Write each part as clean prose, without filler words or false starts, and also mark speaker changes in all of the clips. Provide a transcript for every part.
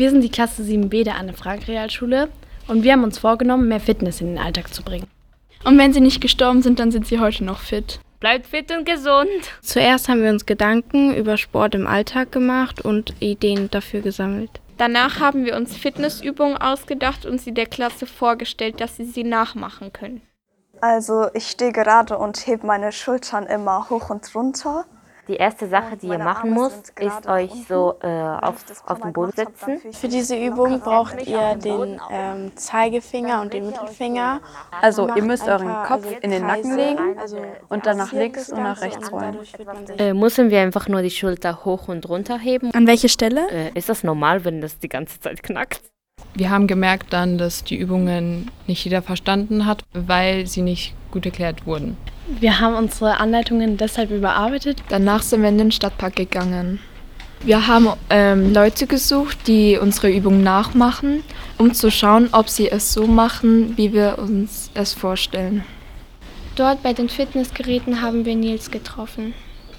Speaker 1: Wir sind die Klasse 7b der Anne-Frank-Realschule und wir haben uns vorgenommen, mehr Fitness in den Alltag zu bringen.
Speaker 2: Und wenn sie nicht gestorben sind, dann sind sie heute noch fit.
Speaker 3: Bleibt fit und gesund.
Speaker 4: Zuerst haben wir uns Gedanken über Sport im Alltag gemacht und Ideen dafür gesammelt.
Speaker 2: Danach haben wir uns Fitnessübungen ausgedacht und sie der Klasse vorgestellt, dass sie nachmachen können.
Speaker 5: Also ich stehe gerade und hebe meine Schultern immer hoch und runter.
Speaker 3: Die erste Sache, die ihr machen müsst, ist euch so auf den Boden setzen.
Speaker 4: Für diese Übung braucht ihr den Zeigefinger und den Mittelfinger.
Speaker 6: Also ihr müsst euren Kopf in den Nacken legen und dann nach links und nach rechts rollen.
Speaker 3: Müssen wir einfach nur die Schulter hoch und runter heben?
Speaker 4: An welche Stelle?
Speaker 3: Ist das normal, wenn das die ganze Zeit knackt?
Speaker 7: Wir haben gemerkt dann, dass die Übungen nicht jeder verstanden hat, weil sie nicht gut erklärt wurden.
Speaker 1: Wir haben unsere Anleitungen deshalb überarbeitet.
Speaker 2: Danach sind wir in den Stadtpark gegangen. Wir haben Leute gesucht, die unsere Übungen nachmachen, um zu schauen, ob sie es so machen, wie wir uns es vorstellen.
Speaker 8: Dort bei den Fitnessgeräten haben wir Nils getroffen.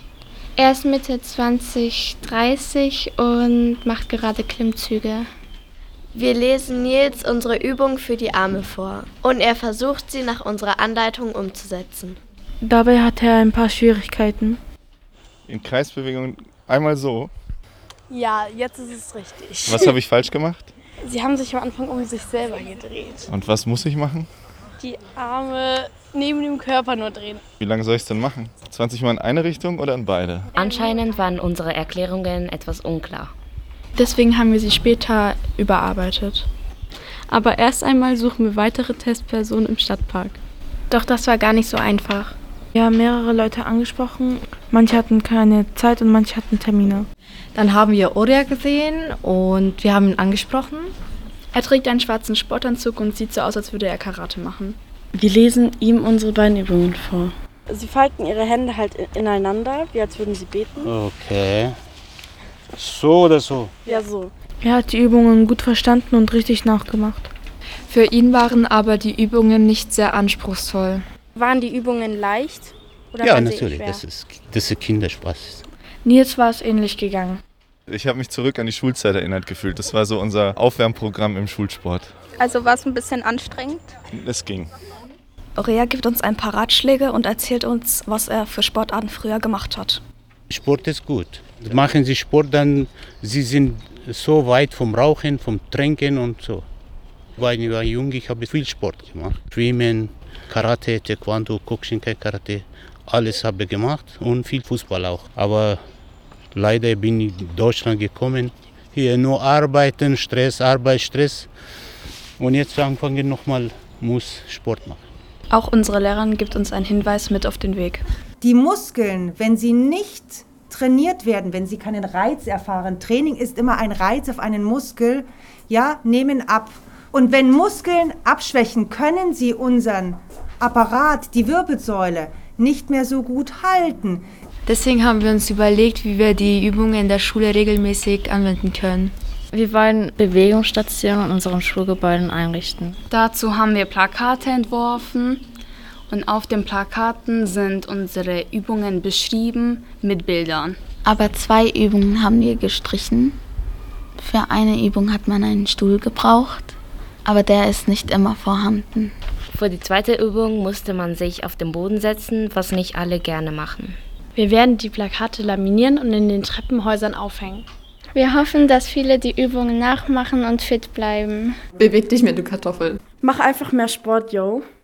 Speaker 8: Er ist Mitte 20, 30 und macht gerade Klimmzüge.
Speaker 9: Wir lesen Nils unsere Übung für die Arme vor und er versucht, sie nach unserer Anleitung umzusetzen.
Speaker 4: Dabei hat er ein paar Schwierigkeiten.
Speaker 10: In Kreisbewegungen einmal so.
Speaker 4: Ja, jetzt ist es richtig.
Speaker 10: Was habe ich falsch gemacht?
Speaker 4: Sie haben sich am Anfang um sich selber gedreht.
Speaker 10: Und was muss ich machen?
Speaker 4: Die Arme neben dem Körper nur drehen.
Speaker 10: Wie lange soll ich es denn machen? 20 Mal in eine Richtung oder in beide?
Speaker 3: Anscheinend waren unsere Erklärungen etwas unklar.
Speaker 2: Deswegen haben wir sie später überarbeitet.
Speaker 4: Aber erst einmal suchen wir weitere Testpersonen im Stadtpark. Doch das war gar nicht so einfach. Wir haben mehrere Leute angesprochen. Manche hatten keine Zeit und manche hatten Termine.
Speaker 11: Dann haben wir Oria gesehen und wir haben ihn angesprochen.
Speaker 2: Er trägt einen schwarzen Sportanzug und sieht so aus, als würde er Karate machen.
Speaker 1: Wir lesen ihm unsere Beinübungen vor.
Speaker 4: Sie falten ihre Hände halt ineinander, wie als würden sie beten.
Speaker 12: Okay. So oder so?
Speaker 4: Ja, so. Er hat die Übungen gut verstanden und richtig nachgemacht.
Speaker 2: Für ihn waren aber die Übungen nicht sehr anspruchsvoll.
Speaker 4: Waren die Übungen leicht? Oder
Speaker 12: Ja,
Speaker 4: waren sie
Speaker 12: natürlich.
Speaker 4: schwer?
Speaker 12: Das ist Kinderspaß.
Speaker 4: Nils war es ähnlich gegangen.
Speaker 10: Ich habe mich zurück an die Schulzeit erinnert gefühlt. Das war so unser Aufwärmprogramm im Schulsport.
Speaker 2: Also war es ein bisschen anstrengend?
Speaker 10: Es ging.
Speaker 13: Orea gibt uns ein paar Ratschläge und erzählt uns, was er für Sportarten früher gemacht hat.
Speaker 12: Sport ist gut. Machen Sie Sport, dann Sie sind so weit vom Rauchen, vom Trinken und so. Weil ich war jung, ich habe viel Sport gemacht. Schwimmen, Karate, Taekwondo, Kokushinkai Karate, alles habe ich gemacht und viel Fußball auch. Aber leider bin ich in Deutschland gekommen. Hier nur arbeiten, Stress, Arbeit, Stress. Und jetzt anfangen nochmal, muss Sport machen.
Speaker 11: Auch unsere Lehrerin gibt uns einen Hinweis mit auf den Weg.
Speaker 14: Die Muskeln, wenn sie nicht trainiert werden, wenn sie keinen Reiz erfahren, Training ist immer ein Reiz auf einen Muskel, ja, nehmen ab. Und wenn Muskeln abschwächen, können sie unseren Apparat, die Wirbelsäule, nicht mehr so gut halten.
Speaker 2: Deswegen haben wir uns überlegt, wie wir die Übungen in der Schule regelmäßig anwenden können.
Speaker 4: Wir wollen Bewegungsstationen in unseren Schulgebäuden einrichten.
Speaker 11: Dazu haben wir Plakate entworfen und auf den Plakaten sind unsere Übungen beschrieben mit Bildern.
Speaker 8: Aber 2 Übungen haben wir gestrichen. Für eine Übung hat man einen Stuhl gebraucht, aber der ist nicht immer vorhanden.
Speaker 3: Für die zweite Übung musste man sich auf den Boden setzen, was nicht alle gerne machen.
Speaker 1: Wir werden die Plakate laminieren und in den Treppenhäusern aufhängen.
Speaker 8: Wir hoffen, dass viele die Übungen nachmachen und fit bleiben.
Speaker 6: Beweg dich mehr, du Kartoffel.
Speaker 4: Mach einfach mehr Sport, yo.